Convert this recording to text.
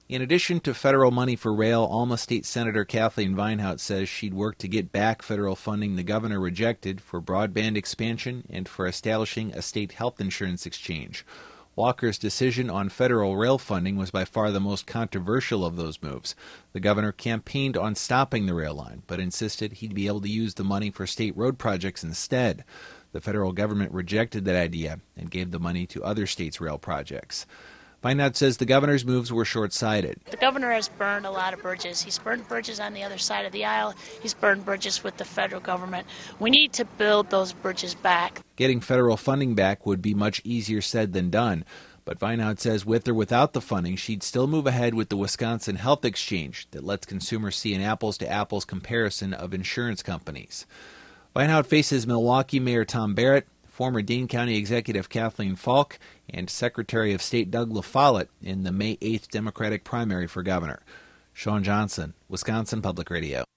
In addition to federal money for rail, Alma State Senator Kathleen Vinehout says she'd work to get back federal funding the governor rejected for broadband expansion and for establishing a state health insurance exchange. Walker's decision on federal rail funding was by far the most controversial of those moves. The governor campaigned on stopping the rail line, but insisted he'd be able to use the money for state road projects instead. The federal government rejected that idea and gave the money to other states' rail projects. Vinehout says the governor's moves were short-sighted. The governor has burned a lot of bridges. He's burned bridges on the other side of the aisle. He's burned bridges with the federal government. We need to build those bridges back. Getting federal funding back would be much easier said than done. But Vinehout says with or without the funding, she'd still move ahead with the Wisconsin Health Exchange that lets consumers see an apples-to-apples comparison of insurance companies. Vinehout faces Milwaukee Mayor Tom Barrett, former Dane County Executive Kathleen Falk, and Secretary of State Doug LaFollette in the May 8th Democratic primary for governor. Sean Johnson, Wisconsin Public Radio.